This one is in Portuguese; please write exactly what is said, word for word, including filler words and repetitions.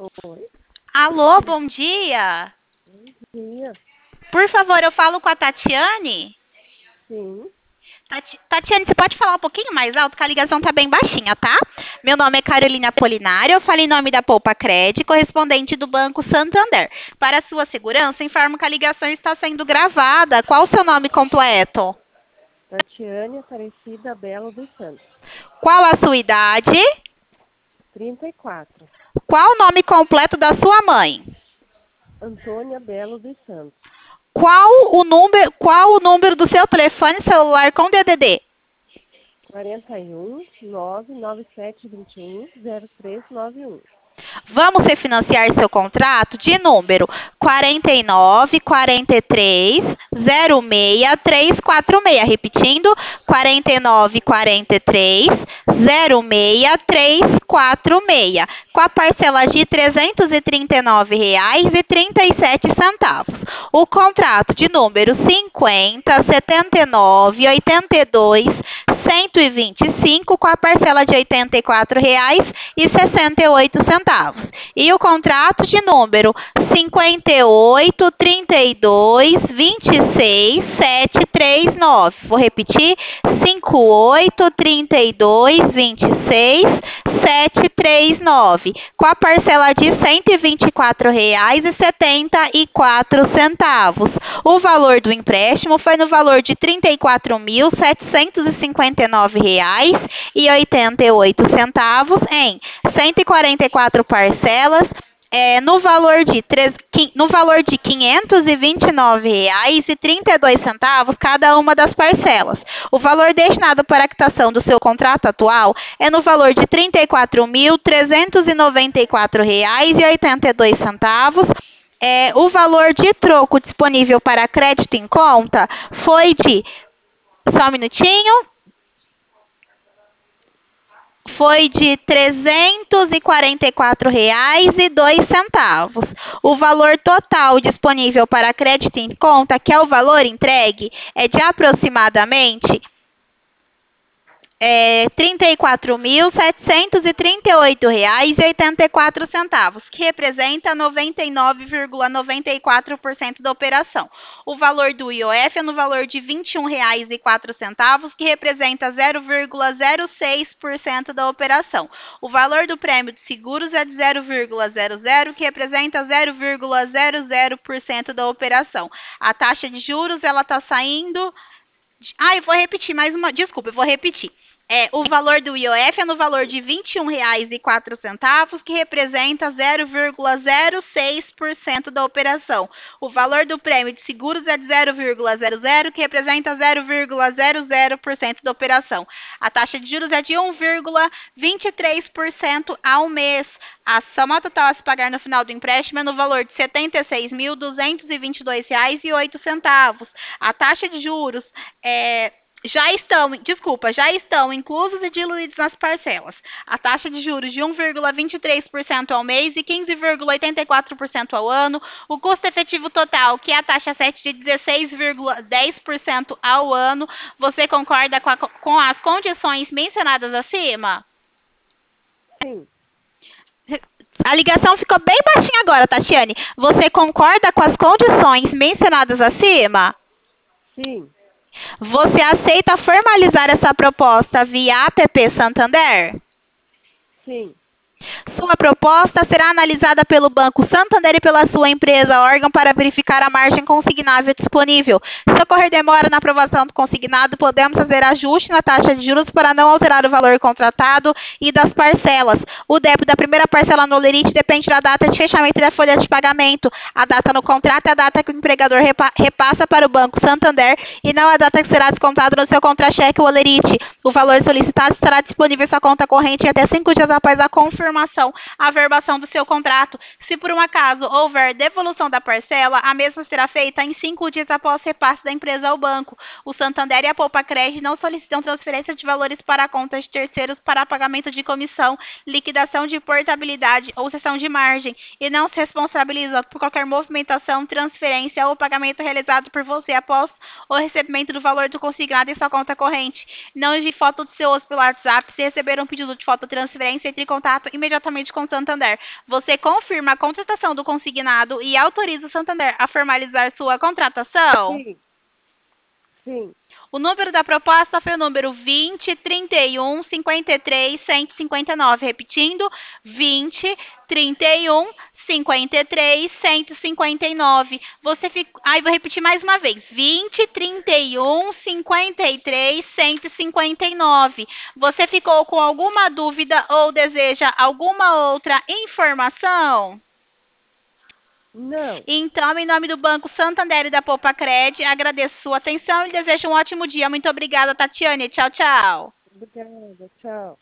Oi, Alô, bom dia. dia. Por favor, eu falo com a Tatiane. Sim, Tati- Tatiane, você pode falar um pouquinho mais alto, que a ligação tá bem baixinha, tá? Meu nome é Carolina Polinário, eu falo em nome da Poupa Cred, correspondente do Banco Santander. Para sua segurança, informo que a ligação está sendo gravada. Qual o seu nome completo? Tatiane Aparecida Belo dos Santos. Qual a sua idade? Trinta e quatro. Qual o nome completo da sua mãe? Antônia Belo dos Santos. Qual o número, qual o número do seu telefone celular com D D D? Quarenta e um, nove nove sete vinte e um, zero três nove um. Vamos refinanciar seu contrato de número quarenta e nove, quarenta e três, zero seis, trezentos e quarenta e seis. Repetindo, quarenta e nove, quarenta e três, zero seis, trezentos e quarenta e seis. Com a parcela de trezentos e trinta e nove reais e trinta e sete centavos. O contrato de número cinquenta, setenta e nove, oitenta e dois, cento e vinte e cinco, com a parcela de oitenta e quatro reais e sessenta e oito centavos. E o contrato de número cinquenta e oito, trinta e dois, vinte e seis, setecentos e trinta e nove. Vou repetir: cinquenta e oito, trinta e dois, vinte e seis, setecentos e trinta e nove, com a parcela de cento e vinte e quatro reais e setenta e quatro centavos. O valor do empréstimo foi no valor de trinta e quatro mil, setecentos e cinquenta e nove reais e oitenta e oito centavos em cento e quarenta e quatro parcelas, é, no valor de três, no valor de quinhentos e vinte e nove reais e trinta e dois centavos cada uma das parcelas. O valor destinado para a quitação do seu contrato atual é no valor de trinta e quatro mil, trezentos e noventa e quatro reais e oitenta e dois centavos. É, o valor de troco disponível para crédito em conta foi de, só um minutinho, foi de trezentos e quarenta e quatro reais e dois centavos. O valor total disponível para crédito em conta, que é o valor entregue, é de aproximadamente é, trinta e quatro mil, setecentos e trinta e oito reais e oitenta e quatro centavos, que representa noventa e nove vírgula noventa e quatro por cento da operação. O valor do I O F é no valor de vinte e um reais e quatro centavos, que representa zero vírgula zero seis por cento da operação. O valor do prêmio de seguros é de zero vírgula zero zero, que representa zero vírgula zero zero por cento da operação. A taxa de juros, ela está saindo... Ah, eu vou repetir mais uma... Desculpa, eu vou repetir. É, o valor do I O F é no valor de vinte e um reais e quatro centavos, que representa zero vírgula zero seis por cento da operação. O valor do prêmio de seguros é de zero vírgula zero zero, que representa zero vírgula zero zero por cento da operação. A taxa de juros é de um vírgula vinte e três por cento ao mês. A soma total a se pagar no final do empréstimo é no valor de setenta e seis mil, duzentos e vinte e dois reais e oito centavos. A taxa de juros é... já estão, desculpa, já estão inclusos e diluídos nas parcelas. A taxa de juros de um vírgula vinte e três por cento ao mês e quinze vírgula oitenta e quatro por cento ao ano. O custo efetivo total, que é a taxa sete de dezesseis vírgula dez por cento ao ano. Você concorda com, a, com as condições mencionadas acima? sim, A ligação ficou bem baixinha agora, Tatiane. Você concorda com as condições mencionadas acima? sim, Você aceita formalizar essa proposta via app Santander? sim. Sua proposta será analisada pelo Banco Santander e pela sua empresa órgão para verificar a margem consignável disponível. Se ocorrer demora na aprovação do consignado, podemos fazer ajuste na taxa de juros para não alterar o valor contratado e das parcelas. O débito da primeira parcela no Olerite depende da data de fechamento da folha de pagamento. A data no contrato é a data que o empregador repa repassa para o Banco Santander e não a data que será descontado no seu contra-cheque Olerite. O valor solicitado estará disponível em sua conta corrente até cinco dias após a confirmação a averbação do seu contrato. Se por um acaso houver devolução da parcela, a mesma será feita em cinco dias após o repasse da empresa ao banco. O Santander e a Poupa Cred não solicitam transferência de valores para contas de terceiros para pagamento de comissão, liquidação de portabilidade ou cessão de margem e não se responsabilizam por qualquer movimentação, transferência ou pagamento realizado por você após o recebimento do valor do consignado em sua conta corrente. Não envie foto do seu osso pelo WhatsApp. Se receber um pedido de fototransferência, entre em contato imediatamente com o Santander. Você confirma a contratação do consignado e autoriza o Santander a formalizar sua contratação? Sim. Sim. O número da proposta foi o número vinte, trinta e um, cinquenta e três, cento e cinquenta e nove. Repetindo, vinte, trinta e um, cinquenta e três, cento e cinquenta e nove. Você fica... Aí, vou repetir mais uma vez. vinte, trinta e um, cinquenta e três, cento e cinquenta e nove. Você ficou com alguma dúvida ou deseja alguma outra informação? Não. Então, em nome do Banco Santander e da Poupa Cred, agradeço sua atenção e desejo um ótimo dia. Muito obrigada, Tatiane. Tchau, tchau. Obrigada. Tchau.